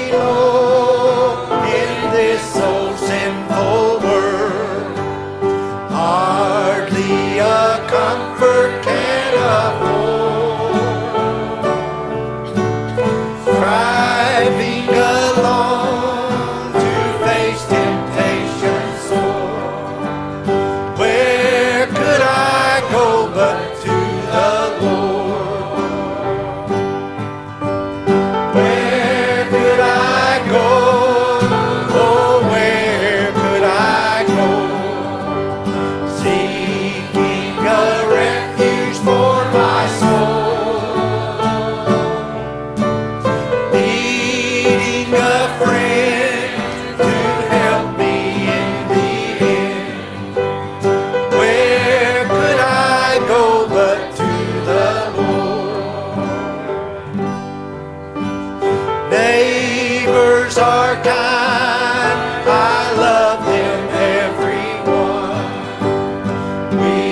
low in this old sinful world. Hardly a comfort can afford. Striving alone to face temptation sore. Where could I go but to the Lord? Where could I go? Oh, where could I go? Seeking a refuge for my soul. Needing a friend to help me in the end. Where could I go but to the Lord? Neighbors are kind, I love them everyone. We